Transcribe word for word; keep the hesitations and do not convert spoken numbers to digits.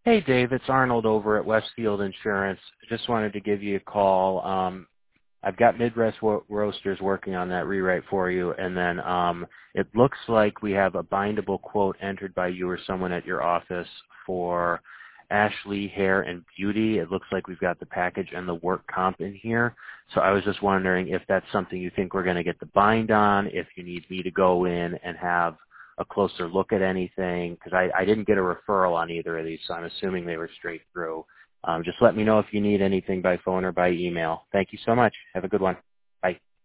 Hey, Dave, it's Arnold over at Westfield Insurance. Just wanted to give you a call. Um, I've got Midwest Wo- Roasters working on that rewrite for you, and then um, it looks like we have a bindable quote entered by you or someone at your office for Ashley Hair and Beauty. It looks like we've got the package and the work comp in here. So I was just wondering if that's something you think we're going to get the bind on, if you need me to go in and have a closer look at anything, because I, I didn't get a referral on either of these, so I'm assuming they were straight through. Um, just let me know if you need anything by phone or by email. Thank you so much. Have a good one. Bye.